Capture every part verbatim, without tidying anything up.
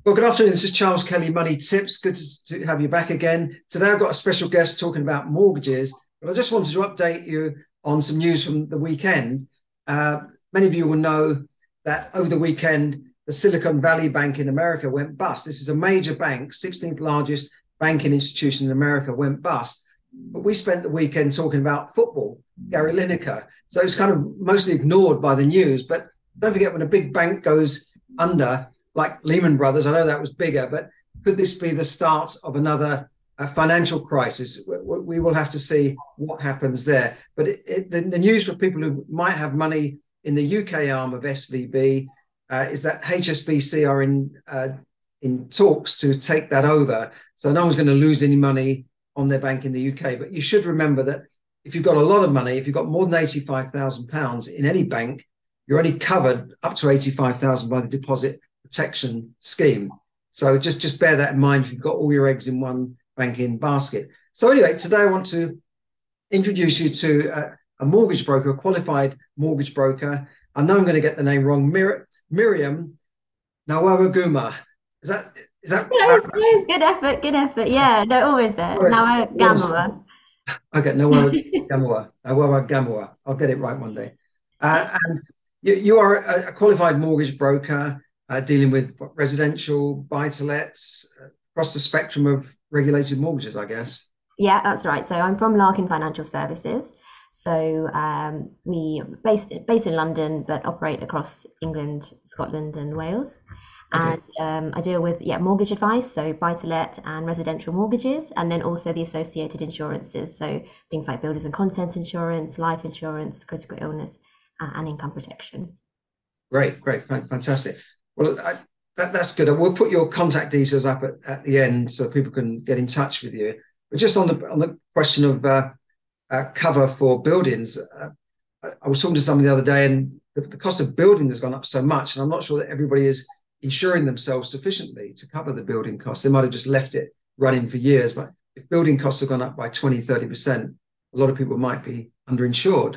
Well, good afternoon. This is Charles Kelly, Money Tips. Good to, to have you back again. Today, I've got a special guest talking about mortgages, but I just wanted to update you on some news from the weekend. Uh, many of you will know that over the weekend, the Silicon Valley Bank in America went bust. This is a major bank, sixteenth largest banking institution in America, went bust. But we spent the weekend talking about football, Gary Lineker. So it's kind of mostly ignored by the news. But don't forget, when a big bank goes under, like Lehman Brothers. I know that was bigger, but could this be the start of another uh, financial crisis? We, we, will have to see what happens there. But it, it, the, the news for people who might have money in the U K arm of S V B uh, is that H S B C are in uh, in talks to take that over. So no one's going to lose any money on their bank in the U K. But you should remember that if you've got a lot of money, if you've got more than eighty-five thousand pounds in any bank, you're only covered up to eighty-five thousand by the deposit protection scheme. So just, just bear that in mind if you've got all your eggs in one banking basket. So anyway, today I want to introduce you to a, a mortgage broker, a qualified mortgage broker. I know I'm going to get the name wrong. Mir- Miriam Nawawaguma. Is that is that? Close, close. Good effort, good effort. Yeah, no, always there. Now I gamma. Okay, Nawawagama. Nawawagama. I'll get it right one day. Uh, and you, you are a, a qualified mortgage broker. Uh, dealing with residential, buy-to-lets, uh, across the spectrum of regulated mortgages, I guess. Yeah, that's right. So I'm from Larkin Financial Services. So um, we based based in London, but operate across England, Scotland, and Wales. Okay. And um, I deal with yeah mortgage advice, so buy-to-let and residential mortgages, and then also the associated insurances, so things like builders and contents insurance, life insurance, critical illness, uh, and income protection. Great, great, fantastic. Well, I, that, that's good. We'll put your contact details up at, at the end so people can get in touch with you. But just on the on the question of uh, uh, cover for buildings, uh, I was talking to someone the other day, and the, the cost of building has gone up so much, and I'm not sure that everybody is insuring themselves sufficiently to cover the building costs. They might have just left it running for years, but if building costs have gone up by twenty, thirty percent, a lot of people might be underinsured.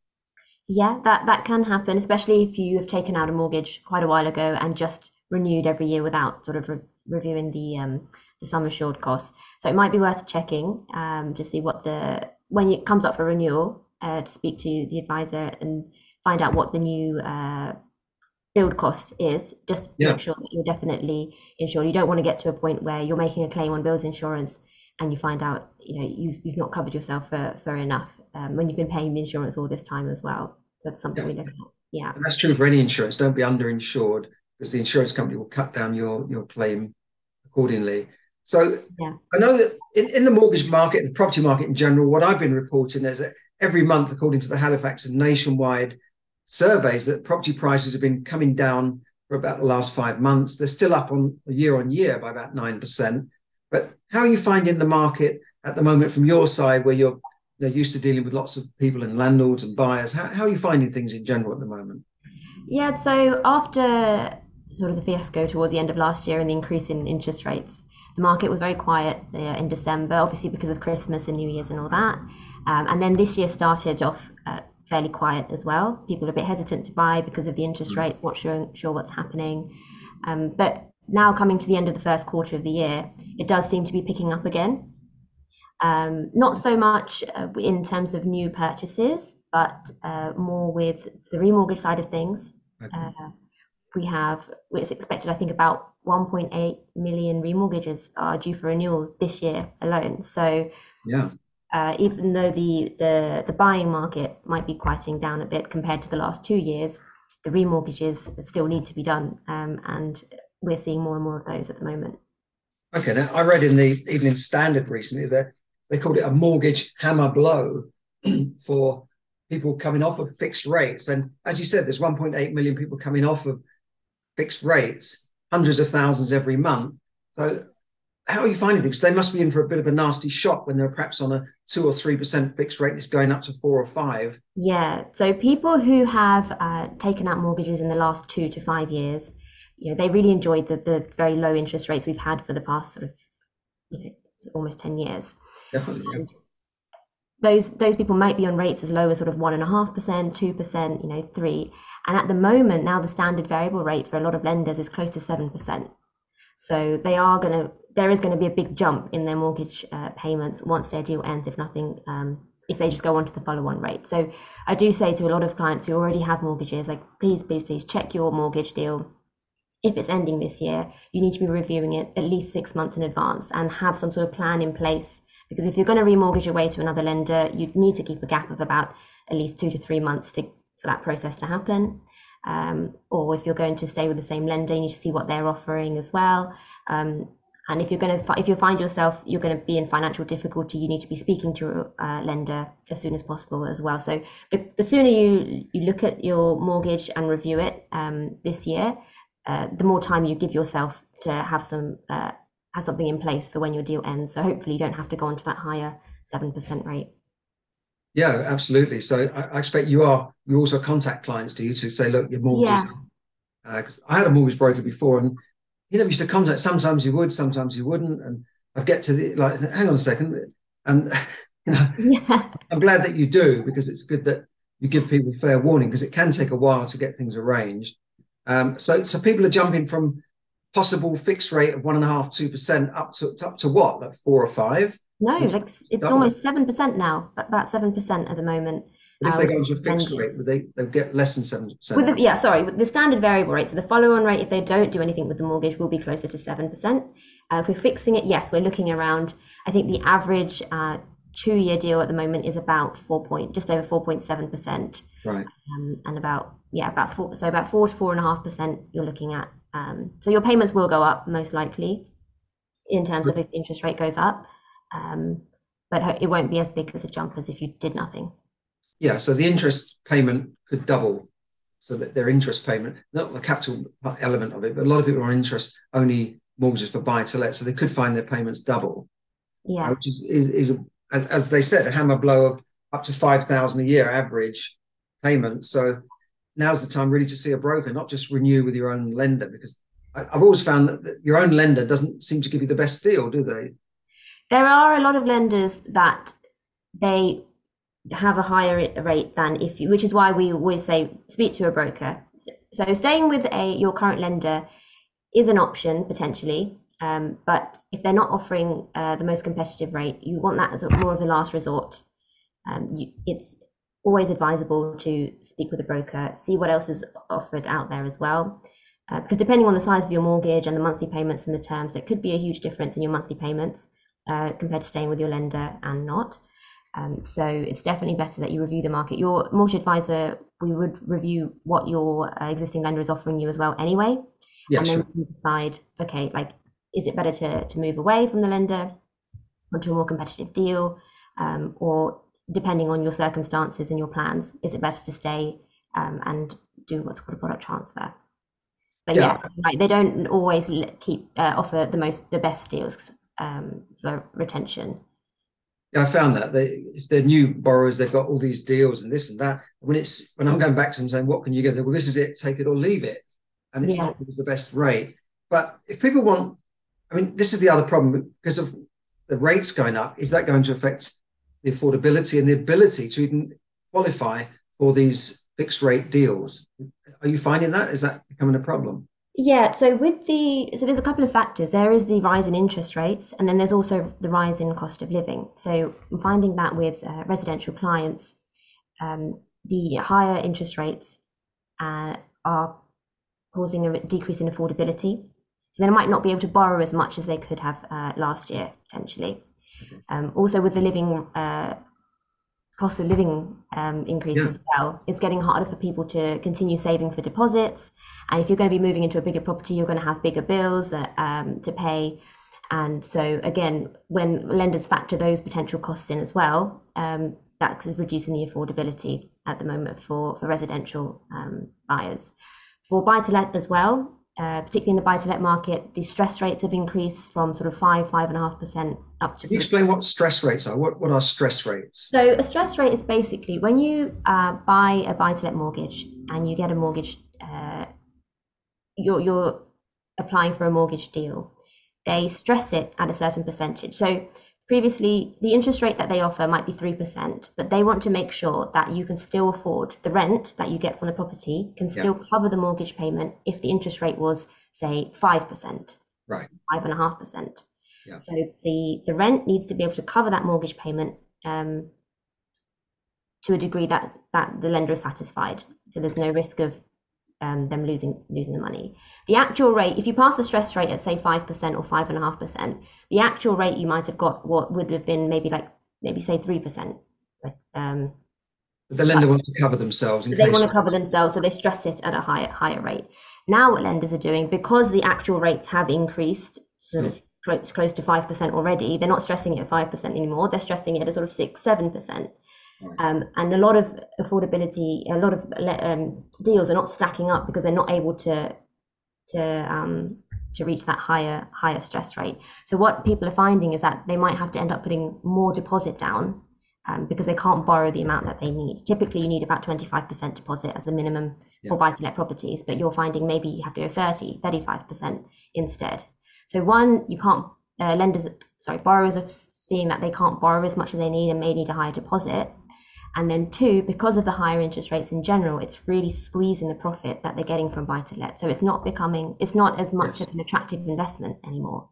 Yeah, that that can happen, especially if you have taken out a mortgage quite a while ago and just renewed every year without sort of re reviewing the um, the sum assured costs. So it might be worth checking um, to see what the when it comes up for renewal, uh, to speak to the advisor and find out what the new uh, build cost is. Just Yeah. make sure that you're definitely insured. You don't want to get to a point where you're making a claim on buildings insurance and you find out you know you've, you've not covered yourself for, for enough um, when you've been paying the insurance all this time as well. So that's something Yeah. we look at. Yeah. And that's true for any insurance. Don't be underinsured because the insurance company will cut down your, your claim accordingly. So Yeah. I know that in, in the mortgage market and the property market in general, what I've been reporting is that every month, according to the Halifax and Nationwide surveys, that property prices have been coming down for about the last five months. They're still up on year on year by about nine percent. But how are you finding the market at the moment from your side, where you're you know, used to dealing with lots of people and landlords and buyers? How, how are you finding things in general at the moment? Yeah. So after sort of the fiasco towards the end of last year and the increase in interest rates, the market was very quiet uh, in December, obviously because of Christmas and New Year's and all that. Um, and then this year started off uh, fairly quiet as well. People are a bit hesitant to buy because of the interest rates, not sure sure what's happening. Um, but now coming to the end of the first quarter of the year, it does seem to be picking up again. Um, not so much uh, in terms of new purchases, but uh, more with the remortgage side of things. Okay. Uh, we have, it's expected, I think, about one point eight million remortgages are due for renewal this year alone. So Yeah. uh, even though the, the the buying market might be quieting down a bit compared to the last two years, the remortgages still need to be done, um, and we're seeing more and more of those at the moment. Okay. Now, I read in the Evening Standard recently that they called it a mortgage hammer blow for people coming off of fixed rates. And as you said, there's one point eight million people coming off of fixed rates, hundreds of thousands every month. So how are you finding things? They must be in for a bit of a nasty shock when they're perhaps on a two or three percent fixed rate that's going up to four or five. Yeah, so people who have uh, taken out mortgages in the last two to five years, you know, they really enjoyed the, the very low interest rates we've had for the past sort of, you know, almost ten years. Definitely. Yeah. And those those people might be on rates as low as sort of one and a half percent, two percent, you know, three. And at the moment, now the standard variable rate for a lot of lenders is close to seven percent. So they are going to, there is going to be a big jump in their mortgage uh, payments once their deal ends, if nothing, um, if they just go on to the follow-on rate. So I do say to a lot of clients who already have mortgages, like, please, please, please check your mortgage deal. If it's ending this year, you need to be reviewing it at least six months in advance and have some sort of plan in place. Because if you're going to remortgage away to another lender, you need to keep a gap of about at least two to three months to, for that process to happen. Um, or if you're going to stay with the same lender, you need to see what they're offering as well. Um, and if you're going to, if you find yourself you're going to be in financial difficulty, you need to be speaking to your uh, lender as soon as possible as well. So the, the sooner you you look at your mortgage and review it um, this year, uh, the more time you give yourself to have some uh, have something in place for when your deal ends. So hopefully you don't have to go on to that higher seven percent rate. Yeah, absolutely. So I, I expect you are, you also contact clients, do you, to say, look, your mortgage, Yeah. because uh, I had a mortgage broker before, and you know, we used to contact, sometimes you would, sometimes you wouldn't. And I'd get to the, like, hang on a second. And, you know, Yeah. I'm glad that you do, because it's good that you give people fair warning, because it can take a while to get things arranged. Um, so, so people are jumping from possible fixed rate of one and a half, two percent up to up to what, like four or five? No, like it's Double. almost seven percent now, about seven percent at the moment. But if uh, they with go into a fixed lenders. rate, would they they'll get less than seven With percent? the, yeah, sorry, with the standard variable rate. So the follow-on rate, if they don't do anything with the mortgage, will be closer to seven percent. Uh, if we're fixing it, yes, we're looking around. I think the average uh, two-year deal at the moment is about four point, just over four point seven percent. Right. Um, and about yeah, about four, so about four to four and a half percent. You're looking at. Um, so your payments will go up most likely, in terms of if the interest rate goes up. Um, but it won't be as big as a jump as if you did nothing. Yeah, so the interest payment could double, so that their interest payment, not the capital element of it, but a lot of people are on interest only mortgages for buy to let, so they could find their payments double. Yeah, uh, which is is, is a, as, as they said, a hammer blow of up to five thousand a year average payment. So now's the time really to see a broker, not just renew with your own lender, because I, I've always found that, that your own lender doesn't seem to give you the best deal, do they? there are a lot of lenders that they have a higher rate than if you, which is why we always say speak to a broker. So staying with a your current lender is an option potentially, um, but if they're not offering uh, the most competitive rate, you want that as a, more of a last resort. Um, you, it's always advisable to speak with a broker, see what else is offered out there as well. Uh, because depending on the size of your mortgage and the monthly payments and the terms, there could be a huge difference in your monthly payments uh, compared to staying with your lender and not. Um, so it's definitely better that you review the market. Your mortgage advisor, we would review what your uh, existing lender is offering you as well anyway. Yeah, and sure. then decide, okay, like, is it better to, to move away from the lender onto a more competitive deal? Um, or depending on your circumstances and your plans, is it better to stay um, and do what's called a product transfer? But yeah, Yeah. right, they don't always keep uh, offer the most the best deals um, for retention. Yeah, I found that they, if they're new borrowers, they've got all these deals and this and that. When it's when I'm going back to them saying, "What can you get?" Well, this is it. Take it or leave it, and it's Yeah. not always the best rate. But if people want, I mean, this is the other problem because of the rates going up. Is that going to affect the affordability and the ability to even qualify for these fixed rate deals? Are you finding that? Is that becoming a problem? Yeah, so with the so there's a couple of factors. There is the rise in interest rates, and then there's also the rise in cost of living. So I'm finding that with uh, residential clients, um, the higher interest rates uh, are causing a decrease in affordability. So they might not be able to borrow as much as they could have uh, last year, potentially. Okay. Um, also, with the living uh, cost of living um, increase Yeah. as well, it's getting harder for people to continue saving for deposits. And if you're going to be moving into a bigger property, you're going to have bigger bills uh, um, to pay. And so again, when lenders factor those potential costs in as well, um, that's reducing the affordability at the moment for, for residential um, buyers. For buy-to-let as well, uh, particularly in the buy-to-let market, the stress rates have increased from sort of five, five and a half percent up to. Can you explain what stress rates are? What what are stress rates? So a stress rate is basically when you uh, buy a buy-to-let mortgage and you get a mortgage, uh, you're you're applying for a mortgage deal. They stress it at a certain percentage. So previously, the interest rate that they offer might be three percent, but they want to make sure that you can still afford the rent that you get from the property, can still Yeah. cover the mortgage payment if the interest rate was, say, five percent. Right. five and a half percent. Yeah. So the the rent needs to be able to cover that mortgage payment um, to a degree that that the lender is satisfied. So there's no risk of um, them losing losing the money. The actual rate, if you pass the stress rate at say five percent or five and a half percent, the actual rate you might have got what would have been maybe like maybe say three percent. Um, But the lender wants to cover themselves in they case. want to cover themselves, so they stress it at a higher higher rate. Now, what lenders are doing, because the actual rates have increased, sort of close close to five percent already, they're not stressing it at five percent anymore. They're stressing it at a sort of six, seven percent. Um, and a lot of affordability, a lot of um, deals are not stacking up because they're not able to to um, to reach that higher higher stress rate. So what people are finding is that they might have to end up putting more deposit down um, because they can't borrow the amount that they need. Typically, you need about twenty-five percent deposit as the minimum yeah. for buy-to-let properties, but you're finding maybe you have to go thirty, thirty-five percent instead. So one, you can't uh, lenders, sorry, borrowers are seeing that they can't borrow as much as they need and may need a higher deposit. And then two, because of the higher interest rates in general, it's really squeezing the profit that they're getting from buy-to-let. So it's not becoming, it's not as much yes. of an attractive investment anymore.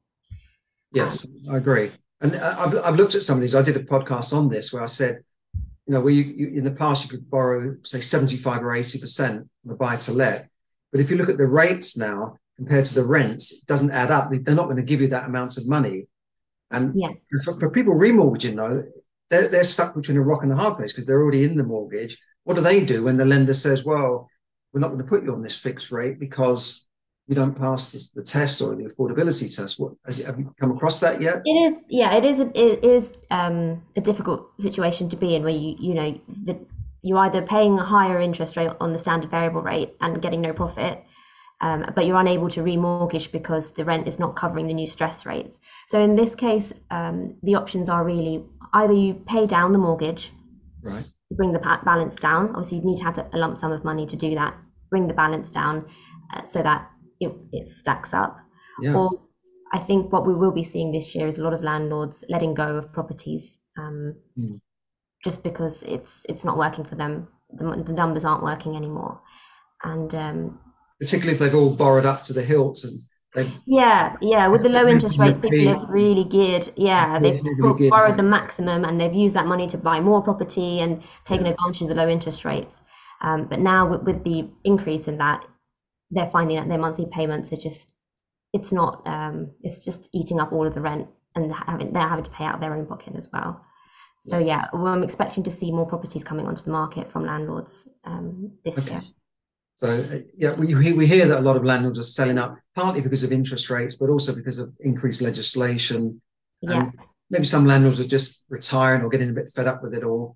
Yes, um, I agree. And I've, I've looked at some of these. I did a podcast on this where I said, you know, where you, you in the past you could borrow, say, seventy-five or eighty percent on the buy-to-let. But if you look at the rates now compared to the rents, it doesn't add up. They're not going to give you that amount of money. And yeah. for, for people remortgaging, though, They're, they're stuck between a rock and a hard place because they're already in the mortgage. What do they do when the lender says, well, we're not going to put you on this fixed rate because you don't pass the, the test or the affordability test? What, has it, have you come across that yet? It is, yeah, it is, it is um, a difficult situation to be in where you, you know, the, you're either paying a higher interest rate on the standard variable rate and getting no profit, Um, but you're unable to remortgage because the rent is not covering the new stress rates. So in this case, um, the options are really either you pay down the mortgage, right, bring the balance down. Obviously, you need to have a lump sum of money to do that. Bring the balance down uh, so that it, it stacks up. Yeah. Or I think what we will be seeing this year is a lot of landlords letting go of properties um, mm. just because it's it's not working for them. The, the numbers aren't working anymore, and um, particularly if they've all borrowed up to the hilt and they've yeah yeah with the low interest rates people have really geared yeah they've really borrowed the maximum and they've used that money to buy more property and taken yeah. advantage of the low interest rates, um, but now with, with the increase in that, they're finding that their monthly payments are just it's not um, it's just eating up all of the rent and having they're having to pay out their own pocket as well. So yeah, well, I'm expecting to see more properties coming onto the market from landlords um, this okay. year. So yeah, we we hear that a lot of landlords are selling up, partly because of interest rates, but also because of increased legislation. Yeah. And maybe some landlords are just retiring or getting a bit fed up with it all.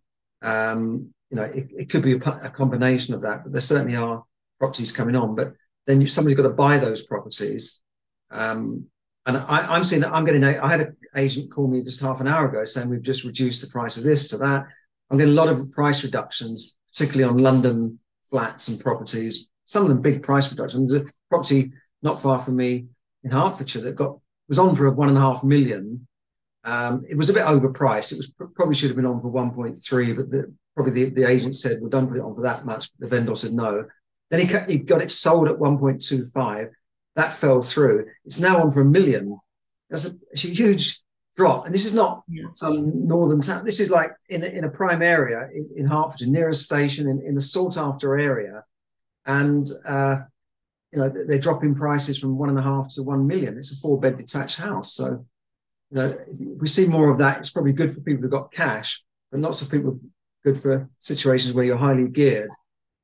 Um, you know, it, it could be a, a combination of that, but there certainly are properties coming on. But then you, somebody's got to buy those properties. Um, and I, I'm seeing that I'm getting. A, I had an agent call me just half an hour ago saying we've just reduced the price of this to that. I'm getting a lot of price reductions, particularly on London flats and properties, some of them big price reductions. There's a property not far from me in Hertfordshire that got was on for one and a half million. Um, it was a bit overpriced. It was probably should have been on for one point three, but the, probably the, the agent said, well, don't put it on for that much. The vendor said no. Then he, he got it sold at one point two five. That fell through. It's now on for a million. That's a, it's a huge drop. And this is not yeah. some northern town. This is like in a, in a prime area in, in Hertfordshire, near a station, in, in a sought after area. And, uh, you know, they're dropping prices from one and a half to one million. It's a four bed detached house. So, you know, if we see more of that, it's probably good for people who've got cash, but lots of people good for situations where you're highly geared.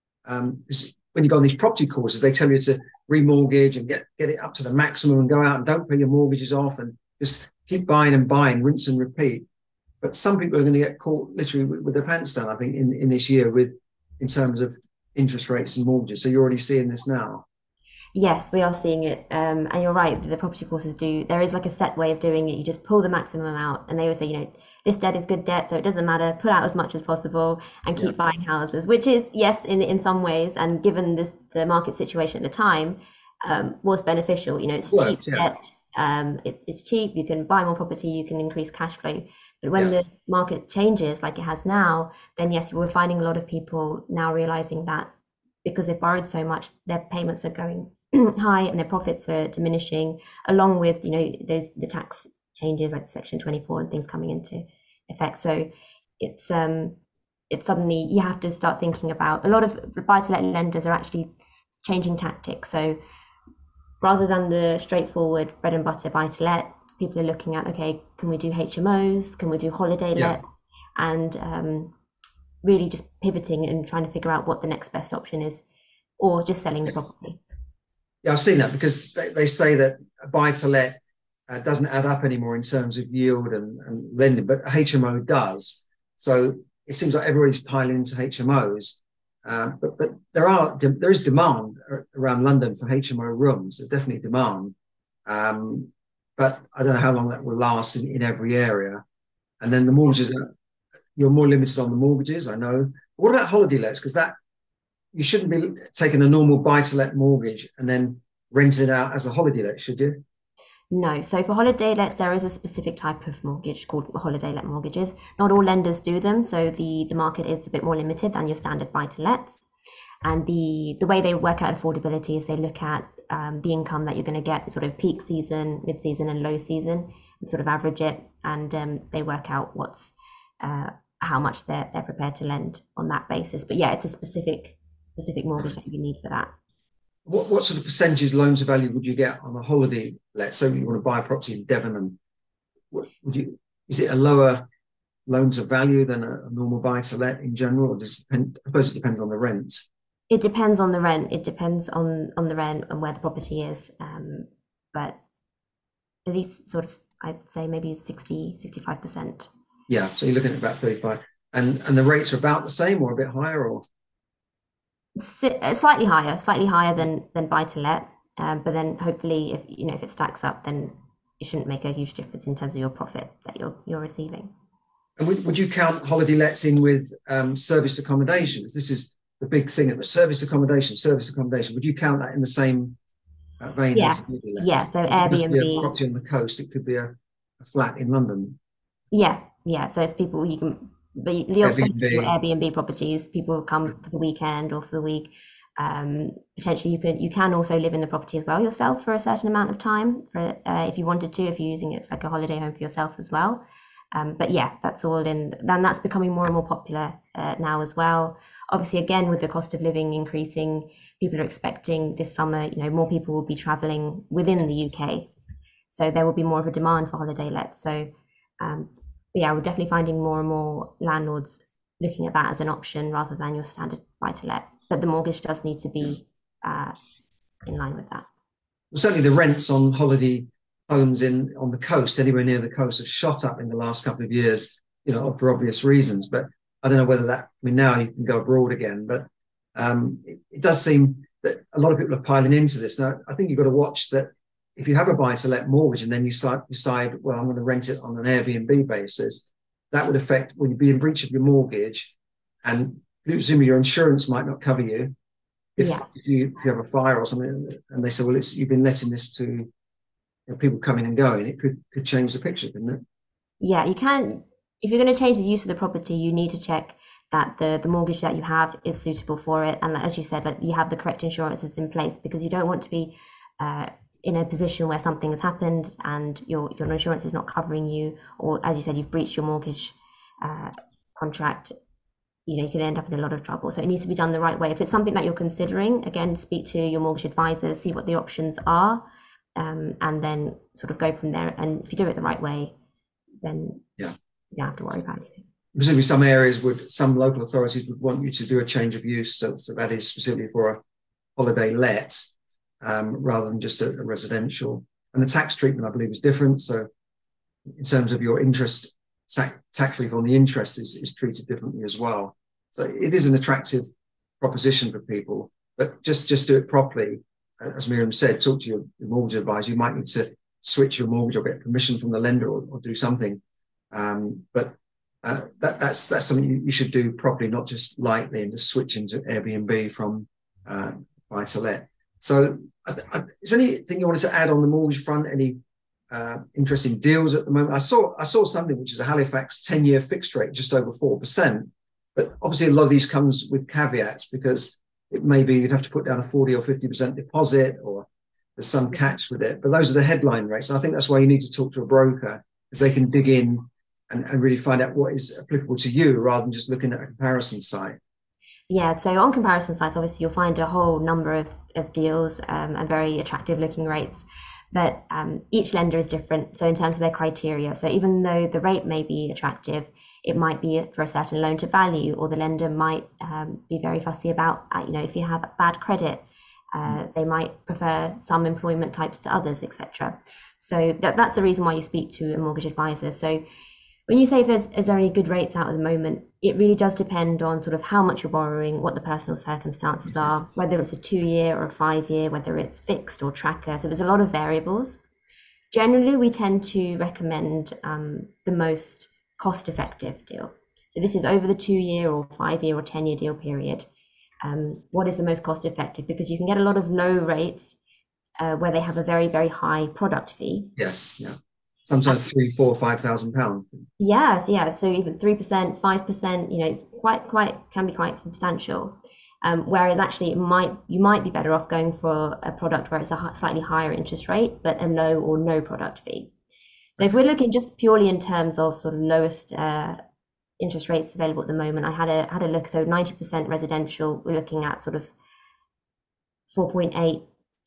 Um, when you go on these property courses, they tell you to remortgage and get, get it up to the maximum and go out and don't pay your mortgages off and just keep buying and buying, rinse and repeat. But some people are going to get caught literally with, with their pants down, I think, in, in this year with in terms of interest rates and mortgages. So you're already seeing this now. Yes, we are seeing it. Um, and you're right, the property courses do, there is like a set way of doing it. You just pull the maximum out and they always say, you know, this debt is good debt, so it doesn't matter, put out as much as possible and keep yeah. buying houses, which is, yes, in in some ways, and given this the market situation at the time, um, was beneficial. You know, it's well, cheap yeah. debt, um, it, it's cheap, you can buy more property, you can increase cash flow. But when yeah. the market changes like it has now, then yes, we're finding a lot of people now realizing that because they've borrowed so much, their payments are going high and their profits are diminishing, along with, you know, those the tax changes like Section twenty-four and things coming into effect. So it's um it's suddenly you have to start thinking about a lot of buy-to-let lenders are actually changing tactics. So rather than the straightforward bread and butter buy-to-let, people are looking at, okay, can we do H M Os? Can we do holiday Yeah. lets? And um, really just pivoting and trying to figure out what the next best option is, or just selling the property. Yeah, I've seen that because they, they say that a buy to let uh, doesn't add up anymore in terms of yield and, and lending, but H M O does. So it seems like everybody's piling into H M Os. Um, but but there are there is demand around London for H M O rooms. There's definitely demand, um, but I don't know how long that will last in, in every area. And then the mortgages are, you're more limited on the mortgages, I know. What about holiday lets? Because that you shouldn't be taking a normal buy-to-let mortgage and then renting it out as a holiday let, should you? No. So for holiday lets, there is a specific type of mortgage called holiday let mortgages. Not all lenders do them, so the, the market is a bit more limited than your standard buy to lets. And the the way they work out affordability is they look at um, the income that you're going to get, sort of peak season, mid season, and low season, and sort of average it, and um, they work out what's uh, how much they're they're prepared to lend on that basis. But yeah, it's a specific specific mortgage that you need for that. What, what sort of percentage loan to value would you get on a holiday let? So you want to buy a property in Devon, and what, would you? Is it a lower loan to value than a, a normal buy to let in general? Or does it depend, I suppose it depends on the rent. It depends on the rent. It depends on on the rent and where the property is. Um, but at least sort of, I'd say maybe sixty, sixty-five percent. Yeah, so you're looking at about thirty-five, and and the rates are about the same or a bit higher, or Slightly higher, slightly higher than than buy to let. Um, but then hopefully, if you know if it stacks up, then it shouldn't make a huge difference in terms of your profit that you're you're receiving. and would, would you count holiday lets in with um, service accommodation? This is the big thing at the service accommodation. Service accommodation. Would you count that in the same uh, vein Yeah, as holiday yeah. lets? So It could just be a Airbnb. property on the coast. It could be a, a flat in London. Yeah, yeah. So it's people you can, but the basically your Airbnb. Airbnb properties, people come for the weekend or for the week. Um, potentially, you could you can also live in the property as well yourself for a certain amount of time, for uh, if you wanted to, if you're using it as like a holiday home for yourself as well. Um, but yeah, that's all in. Then that's becoming more and more popular uh, now as well. Obviously, again with the cost of living increasing, people are expecting this summer, you know, more people will be traveling within the U K, so there will be more of a demand for holiday lets. So um, yeah, we're definitely finding more and more landlords looking at that as an option rather than your standard buy to let. But the mortgage does need to be uh, in line with that. Well, certainly the rents on holiday homes in on the coast, anywhere near the coast, have shot up in the last couple of years, you know, for obvious reasons. But I don't know whether that, I mean, now you can go abroad again, but um, it, it does seem that a lot of people are piling into this. Now, I think you've got to watch that if you have a buy to let mortgage and then you start, decide, well, I'm going to rent it on an Airbnb basis, that would affect when you be in breach of your mortgage, and presumably your insurance might not cover you if, Yeah, if you if you have a fire or something, and they say, well, it's you've been letting this to, you know, people coming and going, it could could change the picture, couldn't it? yeah. You can if you're going to change the use of the property, you need to check that the the mortgage that you have is suitable for it, and as you said, like you have the correct insurances in place because you don't want to be uh, in a position where something has happened and your your insurance is not covering you, or as you said, you've breached your mortgage uh, contract. You know, you can end up in a lot of trouble. So it needs to be done the right way. If it's something that you're considering, again, speak to your mortgage advisor, see what the options are, um, and then sort of go from there. And if you do it the right way, then Yeah. you don't have to worry about anything. Presumably some areas would, some local authorities would want you to do a change of use, so, so that is specifically for a holiday let, um, rather than just a, a residential. And the tax treatment, I believe, is different. So in terms of your interest, tax, tax relief on the interest is, is treated differently as well. So it is an attractive proposition for people, but just, just do it properly. As Miriam said, talk to your, your mortgage advisor. You might need to switch your mortgage or get permission from the lender, or, or do something. Um, but uh, that, that's that's something you, you should do properly, not just lightly and just switch into Airbnb from uh, buy to let. So, I, I, is there anything you wanted to add on the mortgage front? Any uh, interesting deals at the moment? I saw I saw something which is a Halifax ten-year fixed rate, just over four percent. But obviously, a lot of these comes with caveats because it may be you'd have to put down a forty or fifty percent deposit, or there's some catch with it. But those are the headline rates. And I think that's why you need to talk to a broker, because they can dig in and, and really find out what is applicable to you rather than just looking at a comparison site. Yeah, so on comparison sites, obviously you'll find a whole number of, of deals um, and very attractive looking rates. But um, each lender is different. So in terms of their criteria, so even though the rate may be attractive, it might be for a certain loan to value, or the lender might um, be very fussy about, uh, you know, if you have bad credit, uh, they might prefer some employment types to others, et cetera. So that, that's the reason why you speak to a mortgage advisor. So when you say if there's, is there any good rates out at the moment, it really does depend on sort of how much you're borrowing, what the personal circumstances are, whether it's a two-year or a five-year, whether it's fixed or tracker. So there's a lot of variables. Generally, we tend to recommend um, the most cost-effective deal. So this is over the two-year or five-year or ten-year deal period. Um, what is the most cost-effective? Because you can get a lot of low rates uh, where they have a very, very high product fee. Yes, yeah. Sometimes three, four, five thousand pounds. Yes, yeah. So even three percent, five percent, you know, it's quite, quite can be quite substantial. Um, whereas actually, it might you might be better off going for a product where it's a slightly higher interest rate, but a low or no product fee. So if we're looking just purely in terms of sort of lowest uh, interest rates available at the moment, I had a had a look. So ninety percent residential, we're looking at sort of four point eight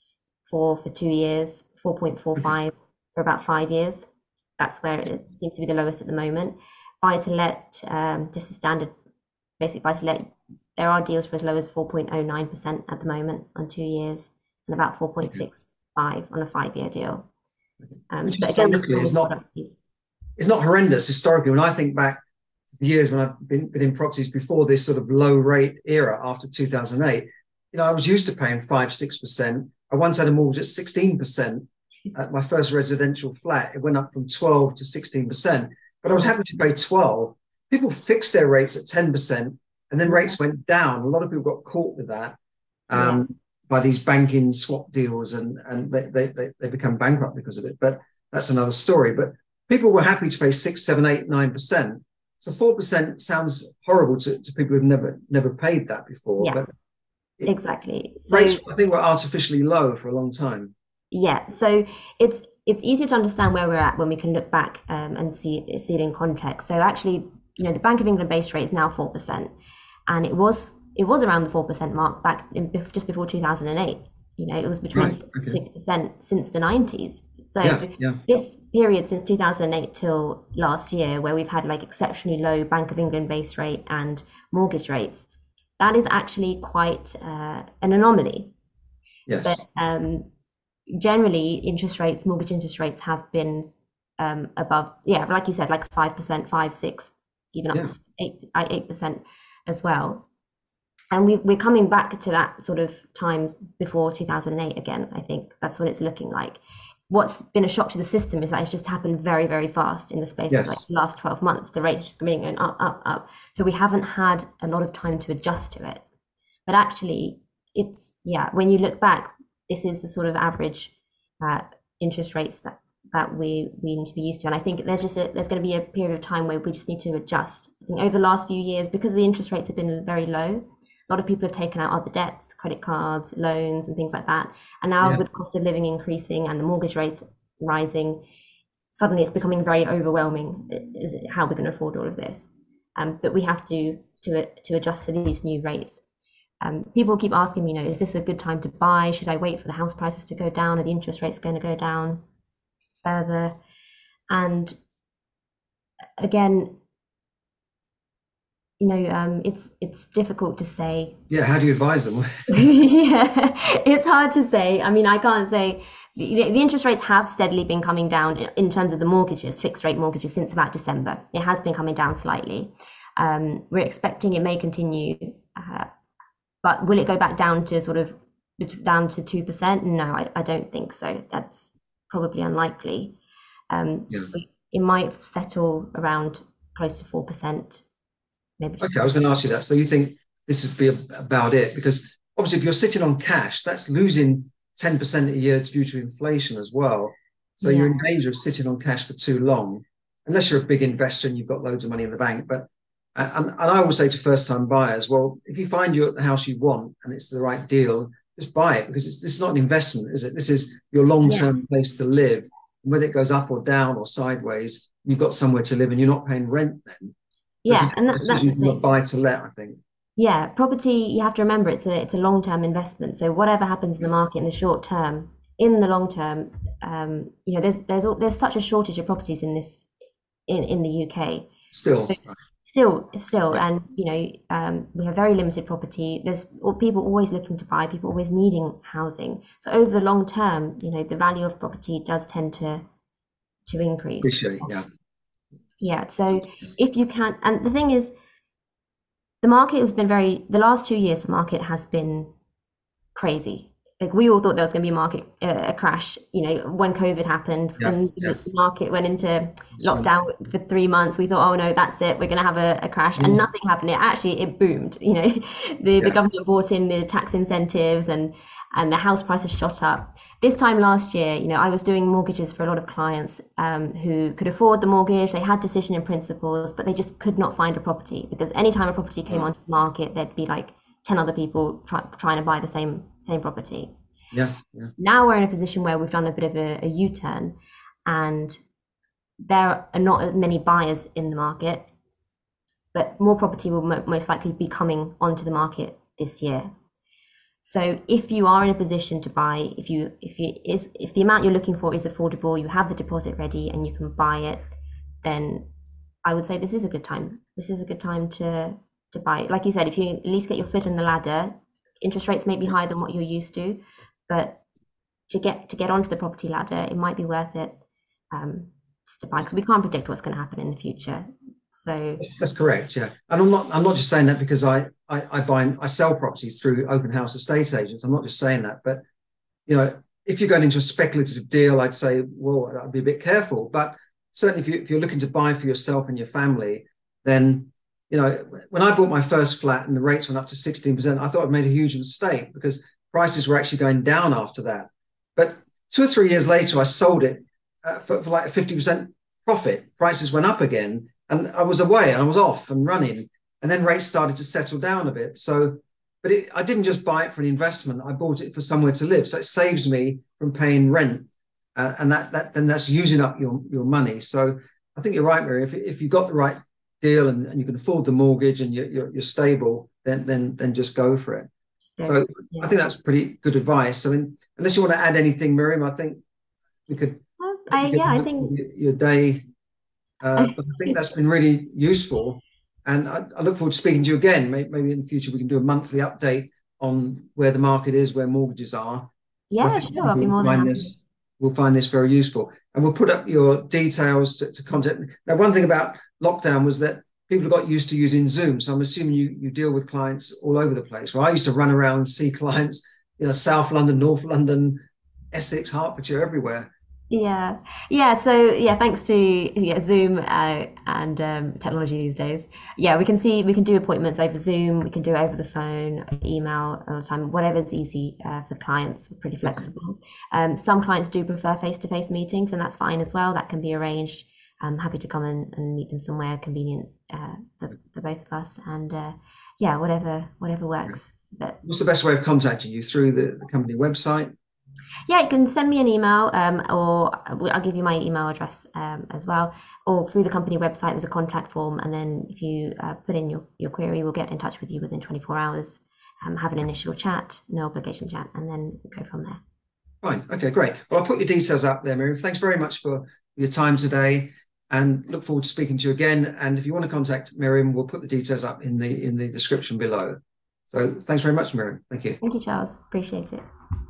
for for two years, four point four five for about five years. That's where it seems to be the lowest at the moment. Buy to let, um, just a standard basic buy to let, there are deals for as low as four point oh nine percent at the moment on two years, and about four point six five on a five-year deal. Um, Which but again, historically is not, it's not horrendous historically. When I think back the years when I've been, been in properties before this sort of low rate era after two thousand eight, you know, I was used to paying five, six percent. I once had a mortgage at sixteen percent. At my first residential flat, it went up from twelve to sixteen percent, but I was happy to pay twelve. People fixed their rates at ten percent, and then rates went down. A lot of people got caught with that um, yeah. by these banking swap deals, and, and they, they, they, they become bankrupt because of it. But that's another story. But people were happy to pay six, seven, eight, nine percent. So four percent sounds horrible to, to people who've never never paid that before. Yeah, but it, exactly. So, rates, I think, were artificially low for a long time. Yeah, so it's it's easier to understand where we're at when we can look back um, and see see it in context. So actually, you know, the Bank of England base rate is now four percent, and it was it was around the four percent mark back in, just before two thousand eight. You know, it was between right, okay. six percent since the nineties. So yeah, yeah. this period since two thousand eight till last year, where we've had like exceptionally low Bank of England base rate and mortgage rates, that is actually quite uh, an anomaly. Yes. But, um, generally, interest rates, mortgage interest rates have been um, above, yeah, like you said, like five percent, five, six, even up yeah. to eight, eight percent as well. And we, we're coming back to that sort of times before two thousand eight again. I think that's what it's looking like. What's been a shock to the system is that it's just happened very, very fast in the space yes. of like the last twelve months. The rate's just been going up, up, up. So we haven't had a lot of time to adjust to it. But actually, it's, yeah, when you look back, this is the sort of average uh, interest rates that, that we, we need to be used to. And I think there's just a, there's going to be a period of time where we just need to adjust. I think over the last few years, because the interest rates have been very low, a lot of people have taken out other debts, credit cards, loans, and things like that. And now yeah. with the cost of living increasing and the mortgage rates rising, suddenly it's becoming very overwhelming. Is it, how we're going to afford all of this? Um, but we have to to to adjust to these new rates. Um, people keep asking me, you know, is this a good time to buy? Should I wait for the house prices to go down? Are the interest rates going to go down further? And again, you know, um, it's it's difficult to say. Yeah, how do you advise them? Yeah, it's hard to say. I mean, I can't say. The, the interest rates have steadily been coming down in terms of the mortgages, fixed rate mortgages, since about December. It has been coming down slightly. Um, we're expecting it may continue. Uh, But will it go back down to sort of down to two percent? No, I, I don't think so. That's probably unlikely. Um, yeah. It might settle around close to four percent. Maybe. Okay, I was going to ask you that. So you think this would be about it? Because obviously if you're sitting on cash, that's losing ten percent a year due to inflation as well. So yeah. you're in danger of sitting on cash for too long, unless you're a big investor and you've got loads of money in the bank. But And, and I always say to first-time buyers, well, if you find your the house you want and it's the right deal, just buy it, because it's this is not an investment, is it? This is your long-term Yeah. place to live. Whether it goes up or down or sideways, you've got somewhere to live and you're not paying rent then. That's a Yeah, and that, that's the decision, not thing. buy to let, I think. Yeah, property, you have to remember it's a it's a long-term investment. So whatever happens in the market in the short term, in the long term, um, you know, there's there's al- there's such a shortage of properties in this in in the U K. So Still, right. still, still, Yeah. and you know, um, we have very limited property. There's al- people always looking to buy, people always needing housing. So over the long term, you know, the value of property does tend to to increase. Appreciate, yeah. Yeah. So if you can, and the thing is, the market has been very, the last two years, the market has been crazy. Like we all thought there was going to be a market uh, a crash, you know, when COVID happened, Yeah, when yeah. the market went into That's right. lockdown for three months. We thought, oh no, that's it, we're going to have a, a crash, and Yeah, nothing happened. It actually it boomed. You know, the the yeah. government brought in the tax incentives, and and the house prices shot up. This time last year, you know, I was doing mortgages for a lot of clients um, who could afford the mortgage. They had decision in principles, but they just could not find a property, because anytime a property came Right. onto the market, there'd be like ten other people try, trying to buy the same same property. Yeah, yeah. Now we're in a position where we've done a bit of a, a U-turn, and there are not as many buyers in the market, but more property will mo- most likely be coming onto the market this year. So if you are in a position to buy, if you if you is if the amount you're looking for is affordable, you have the deposit ready and you can buy it, then I would say this is a good time. This is a good time to to buy. Like you said, if you at least get your foot on the ladder, interest rates may be higher than what you're used to, but to get to get onto the property ladder, it might be worth it, um, just to buy, because we can't predict what's going to happen in the future. So That's, that's correct. Yeah, and I'm not. I'm not just saying that because I, I I buy and I sell properties through open house estate agents. I'm not just saying that, but you know, if you're going into a speculative deal, I'd say, well, I'd be a bit careful. But certainly, if you if you're looking to buy for yourself and your family, then you know, when I bought my first flat and the rates went up to sixteen percent, I thought I'd made a huge mistake, because prices were actually going down after that. But two or three years later, I sold it uh, for, for like a fifty percent profit. Prices went up again, and I was away and I was off and running. And then rates started to settle down a bit. So, but it, I didn't just buy it for an investment. I bought it for somewhere to live. So it saves me from paying rent, uh, and that that then that's using up your your money. So I think you're right, Mary. If if you've got the right deal, and, and you can afford the mortgage, and you're, you're you're stable, then then then just go for it. just go for So it. I Yeah. think that's pretty good advice. I mean, unless you want to add anything, Miriam, I think we could Well, let I you get yeah, I on think with your, your day. Uh, but I think that's been really useful. And I, I look forward to speaking to you again. Maybe, maybe in the future we can do a monthly update on where the market is, where mortgages are. But I yeah, think sure. I'll people be will more than find happy. this will find this very useful. And we'll put up your details to, to contact. Now, one thing about lockdown was that people got used to using Zoom. So I'm assuming you you deal with clients all over the place. Well, I used to run around and see clients, you know, South London, North London, Essex, Hertfordshire, everywhere. Yeah, yeah. So yeah, thanks to yeah Zoom uh, and um, technology these days. Yeah, we can see we can do appointments over Zoom. We can do it over the phone, email, all the time. Whatever's easy uh, for clients. We're pretty Okay. flexible. Um, some clients do prefer face-to-face meetings, and that's fine as well. That can be arranged. I'm happy to come and, and meet them somewhere convenient uh, for, for both of us. And uh, yeah, whatever whatever works. But What's the best way of contacting you? Through the, the company website? yeah, you can send me an email, um, or I'll give you my email address um, as well, or through the company website. There's a contact form, and then if you uh, put in your, your query, we'll get in touch with you within twenty-four hours. Um, have an initial chat, no obligation chat, and then go from there. Fine. Okay, great. Well, I'll put your details up there, Miriam. Thanks very much for your time today, and look forward to speaking to you again. And if you want to contact Miriam, we'll put the details up in the in the description below. So thanks very much, Miriam. Thank you. Thank you, Charles. Appreciate it.